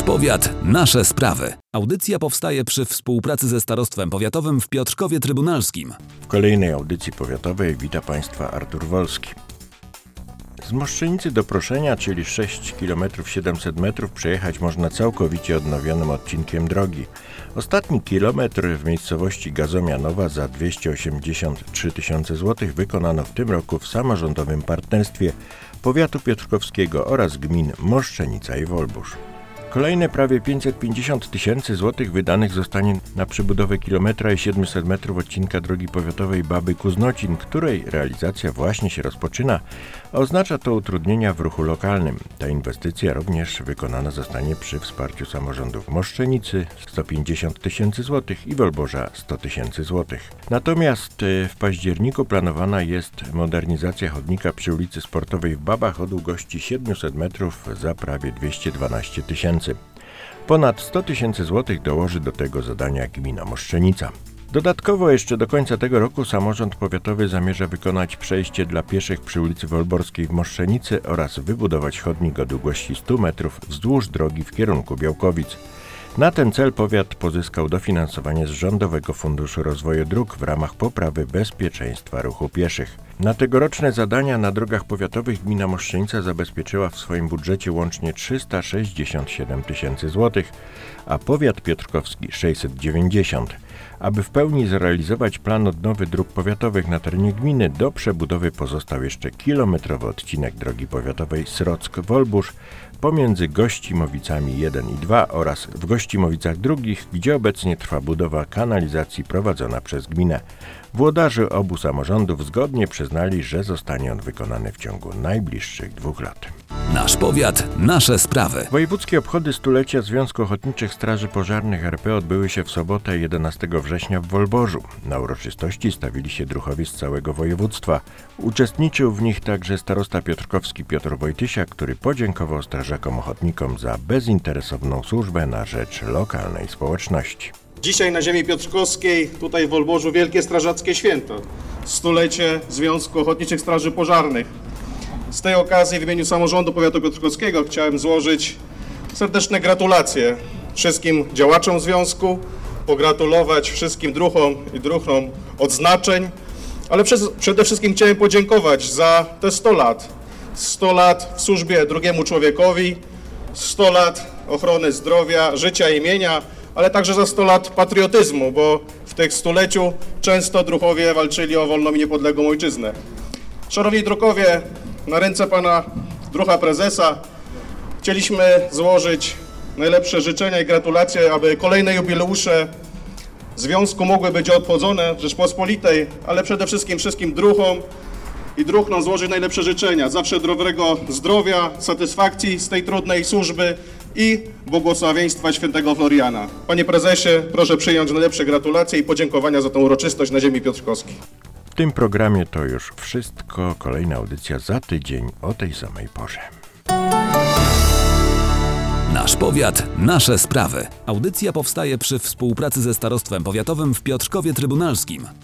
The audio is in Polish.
powiat, nasze sprawy. Audycja powstaje przy współpracy ze Starostwem Powiatowym w Piotrkowie Trybunalskim. W kolejnej audycji powiatowej wita Państwa Artur Wolski. Z Moszczenicy do Proszenia, czyli 6 km 700 metrów, przejechać można całkowicie odnowionym odcinkiem drogi. Ostatni kilometr w miejscowości Gazomianowa za 283 tysiące złotych wykonano w tym roku w samorządowym partnerstwie powiatu piotrkowskiego oraz gmin Moszczenica i Wolbusz. Kolejne prawie 550 tysięcy złotych wydanych zostanie na przebudowę kilometra i 700 metrów odcinka drogi powiatowej Baby-Kuznocin, której realizacja właśnie się rozpoczyna, a oznacza to utrudnienia w ruchu lokalnym. Ta inwestycja również wykonana zostanie przy wsparciu samorządów Moszczenicy 150 tysięcy złotych i Wolborza 100 tysięcy złotych. Natomiast w październiku planowana jest modernizacja chodnika przy ulicy Sportowej w Babach o długości 700 metrów za prawie 212 tysięcy. Ponad 100 tysięcy złotych dołoży do tego zadania gmina Moszczenica. Dodatkowo jeszcze do końca tego roku samorząd powiatowy zamierza wykonać przejście dla pieszych przy ulicy Wolborskiej w Moszczenicy oraz wybudować chodnik o długości 100 metrów wzdłuż drogi w kierunku Białkowic. Na ten cel powiat pozyskał dofinansowanie z Rządowego Funduszu Rozwoju Dróg w ramach poprawy bezpieczeństwa ruchu pieszych. Na tegoroczne zadania na drogach powiatowych gmina Moszczenica zabezpieczyła w swoim budżecie łącznie 367 tysięcy złotych, a powiat piotrkowski 690. Aby w pełni zrealizować plan odnowy dróg powiatowych na terenie gminy, do przebudowy pozostał jeszcze kilometrowy odcinek drogi powiatowej Srock-Wolbusz pomiędzy Gościmowicami 1 i 2 oraz w Gościmowicach drugich, gdzie obecnie trwa budowa kanalizacji prowadzona przez gminę. Włodarze obu samorządów zgodnie przyznali, że zostanie on wykonany w ciągu najbliższych 2 lat. Nasz powiat, nasze sprawy. Wojewódzkie obchody stulecia Związku Ochotniczych Straży Pożarnych RP odbyły się w sobotę 11 września w Wolborzu. Na uroczystości stawili się druhowie z całego województwa. Uczestniczył w nich także starosta piotrkowski Piotr Wojtysiak, który podziękował strażakom ochotnikom za bezinteresowną służbę na rzecz lokalnej społeczności. Dzisiaj na ziemi piotrkowskiej, tutaj w Wolborzu, wielkie strażackie święto. Stulecie Związku Ochotniczych Straży Pożarnych. Z tej okazji w imieniu samorządu powiatu piotrkowskiego chciałem złożyć serdeczne gratulacje wszystkim działaczom związku, pogratulować wszystkim druhom i druhnom odznaczeń, ale przede wszystkim chciałem podziękować za te 100 lat. 100 lat w służbie drugiemu człowiekowi, 100 lat ochrony zdrowia, życia i mienia, ale także za 100 lat patriotyzmu, bo w tych stuleciu często druhowie walczyli o wolną i niepodległą ojczyznę. Szanowni druhowie, na ręce pana druha prezesa chcieliśmy złożyć najlepsze życzenia i gratulacje, aby kolejne jubileusze związku mogły być obchodzone w Rzeczpospolitej, ale przede wszystkim druhom i druhnom złożyć najlepsze życzenia. Zawsze dobrego zdrowia, satysfakcji z tej trudnej służby i błogosławieństwa świętego Floriana. Panie prezesie, proszę przyjąć najlepsze gratulacje i podziękowania za tę uroczystość na ziemi piotrkowskiej. W tym programie to już wszystko. Kolejna audycja za tydzień o tej samej porze. Nasz powiat, nasze sprawy. Audycja powstaje przy współpracy ze Starostwem Powiatowym w Piotrkowie Trybunalskim.